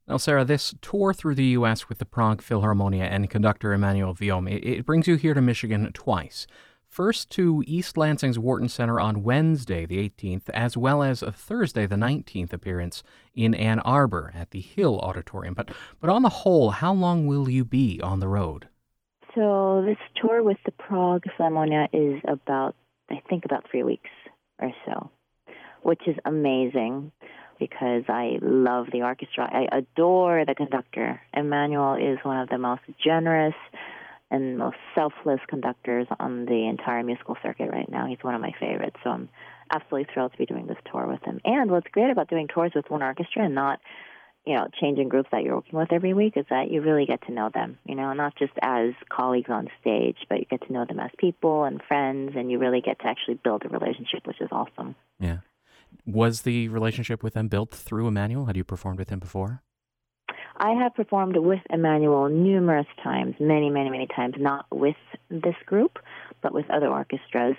Now, Sarah, this tour through the U.S. with the Prague Philharmonia and conductor Emmanuel Viome, it brings you here to Michigan twice. First to East Lansing's Wharton Center on Wednesday, the 18th, as well as a Thursday, the 19th appearance in Ann Arbor at the Hill Auditorium. But on the whole, how long will you be on the road? So this tour with the Prague Philharmonia is about 3 weeks or so, which is amazing because I love the orchestra. I adore the conductor. Emmanuel is one of the most generous and most selfless conductors on the entire musical circuit right now. He's one of my favorites, so I'm absolutely thrilled to be doing this tour with him. And what's great about doing tours with one orchestra and not, changing groups that you're working with every week is that you really get to know them, not just as colleagues on stage, but you get to know them as people and friends, and you really get to actually build a relationship, which is awesome. Yeah. Was the relationship with them built through Emmanuel? Had you performed with him before? I have performed with Emmanuel numerous times, many, many, many times, not with this group, but with other orchestras,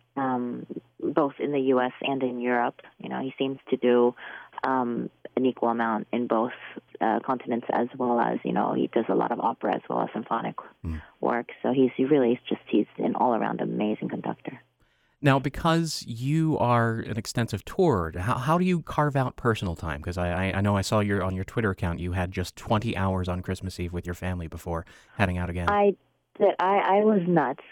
both in the U.S. and in Europe. He seems to do an equal amount in both continents, as well as, he does a lot of opera as well as symphonic work. So he's an all-around amazing conductor. Now, because you are an extensive tourer, how do you carve out personal time? Because I know I saw on your Twitter account you had just 20 hours on Christmas Eve with your family before heading out again. I was nuts.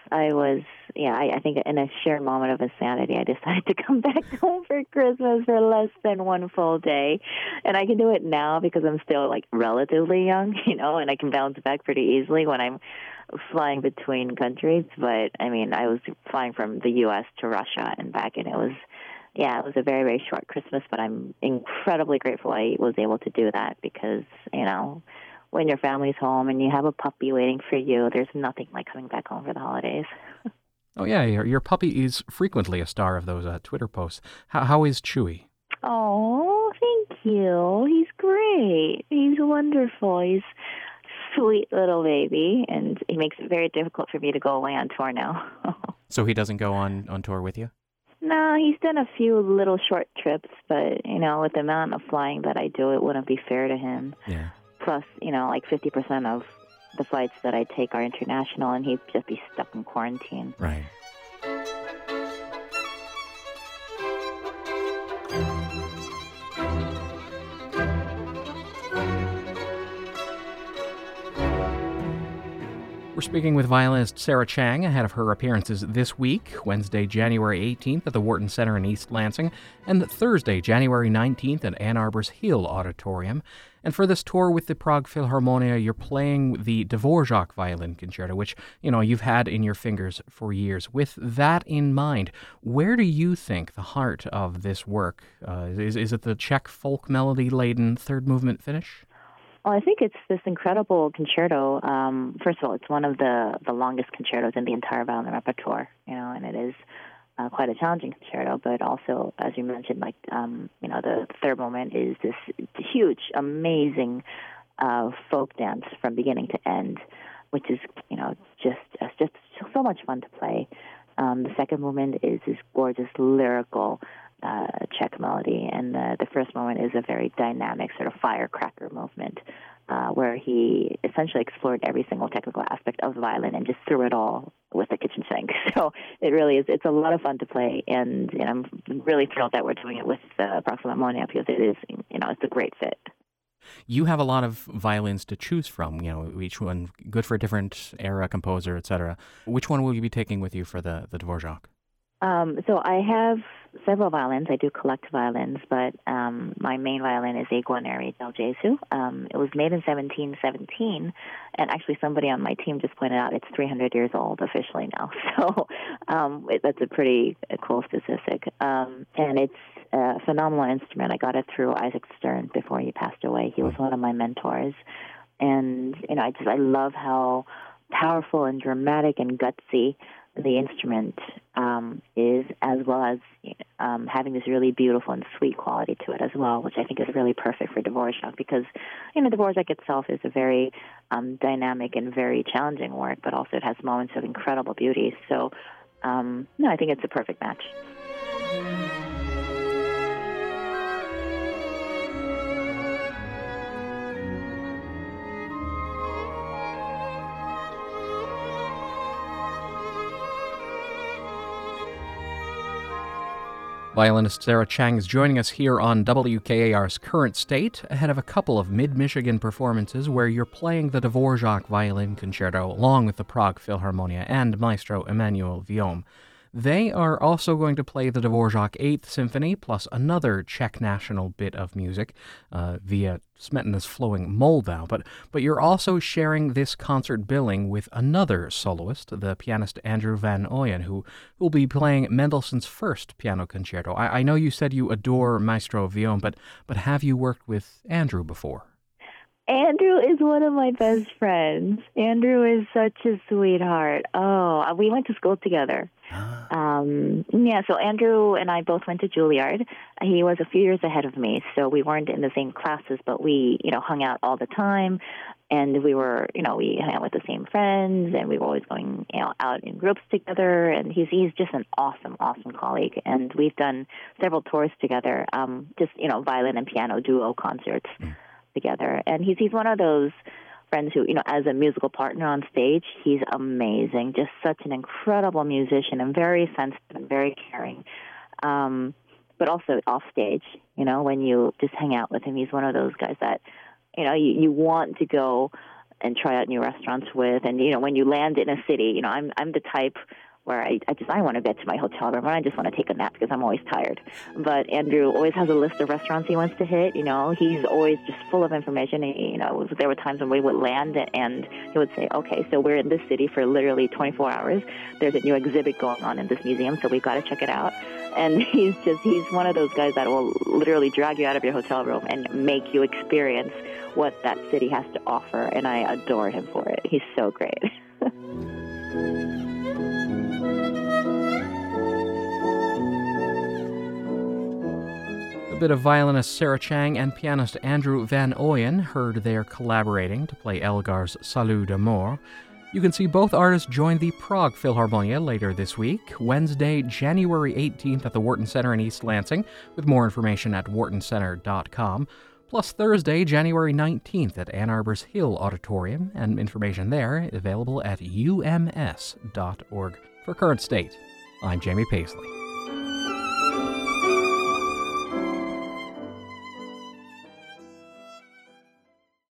I think in a sheer moment of insanity, I decided to come back home for Christmas for less than one full day. And I can do it now because I'm still, relatively young, and I can bounce back pretty easily when I'm flying between countries. But, I was flying from the U.S. to Russia and back, and it was a very, very short Christmas, but I'm incredibly grateful I was able to do that because, when your family's home and you have a puppy waiting for you, there's nothing like coming back home for the holidays. Oh, yeah, your puppy is frequently a star of those Twitter posts. How is Chewy? Oh, thank you. He's great. He's wonderful. He's sweet little baby, and he makes it very difficult for me to go away on tour now. So he doesn't go on tour with you? No, he's done a few little short trips, but, with the amount of flying that I do, it wouldn't be fair to him. Yeah. Plus, 50% of the flights that I take are international, and he'd just be stuck in quarantine. Right. We're speaking with violinist Sarah Chang ahead of her appearances this week, Wednesday, January 18th at the Wharton Center in East Lansing, and Thursday, January 19th at Ann Arbor's Hill Auditorium. And for this tour with the Prague Philharmonia, you're playing the Dvorak Violin Concerto, which, you've had in your fingers for years. With that in mind, where do you think the heart of this work is it the Czech folk melody-laden third movement finish? Well, I think it's this incredible concerto. First of all, it's one of the longest concertos in the entire violin repertoire, and it is quite a challenging concerto. But also, as you mentioned, the third movement is this huge, amazing folk dance from beginning to end, which is, just so much fun to play. The second movement is this gorgeous lyrical Czech melody, and the first movement is a very dynamic sort of firecracker movement where he essentially explored every single technical aspect of the violin and just threw it all with the kitchen sink. So it really is, it's a lot of fun to play, and I'm really thrilled that we're doing it with Prague Philharmonia because it is, it's a great fit. You have a lot of violins to choose from, each one good for a different era, composer, etc. Which one will you be taking with you for the Dvorak? So I have several violins. I do collect violins, but my main violin is a Guarneri del Gesù. It was made in 1717, and actually somebody on my team just pointed out it's 300 years old officially now. So that's a pretty cool statistic. And it's a phenomenal instrument. I got it through Isaac Stern before he passed away. He was one of my mentors. And, I love how powerful and dramatic and gutsy the instrument is, as well as having this really beautiful and sweet quality to it as well, which I think is really perfect for Dvorak because, Dvorak itself is a very dynamic and very challenging work, but also it has moments of incredible beauty. So, I think it's a perfect match. Violinist Sarah Chang is joining us here on WKAR's Current State, ahead of a couple of Mid-Michigan performances where you're playing the Dvorak Violin Concerto along with the Prague Philharmonia and Maestro Emmanuel Viaume. They are also going to play the Dvorak Eighth Symphony, plus another Czech national bit of music via Smetana's Flowing Moldau. But you're also sharing this concert billing with another soloist, the pianist Andrew Van Ooyen, who will be playing Mendelssohn's first piano concerto. I know you said you adore Maestro Viaume, but have you worked with Andrew before? Andrew is one of my best friends. Andrew is such a sweetheart. Oh, we went to school together. So Andrew and I both went to Juilliard. He was a few years ahead of me, so we weren't in the same classes, but we, hung out all the time. And we were, we hung out with the same friends, and we were always going, out in groups together. And he's just an awesome, awesome colleague. And we've done several tours together, violin and piano duo concerts together. And he's one of those friends who, as a musical partner on stage, he's amazing. Just such an incredible musician and very sensitive and very caring. But also off stage, when you just hang out with him, he's one of those guys that, you want to go and try out new restaurants with. And, when you land in a city, I'm the type where I want to get to my hotel room and I just want to take a nap because I'm always tired. But Andrew always has a list of restaurants he wants to hit. He's always just full of information. There were times when we would land and he would say, okay, so we're in this city for literally 24 hours. There's a new exhibit going on in this museum, so we've got to check it out. And he's one of those guys that will literally drag you out of your hotel room and make you experience what that city has to offer. And I adore him for it. He's so great. A bit of violinist Sarah Chang and pianist Andrew Van Ooyen heard they're collaborating to play Elgar's Salut d'amour. You can see both artists join the Prague Philharmonia later this week, Wednesday, January 18th at the Wharton Center in East Lansing, with more information at whartoncenter.com, plus Thursday, January 19th at Ann Arbor's Hill Auditorium, and information there available at ums.org. For Current State, I'm Jamie Paisley.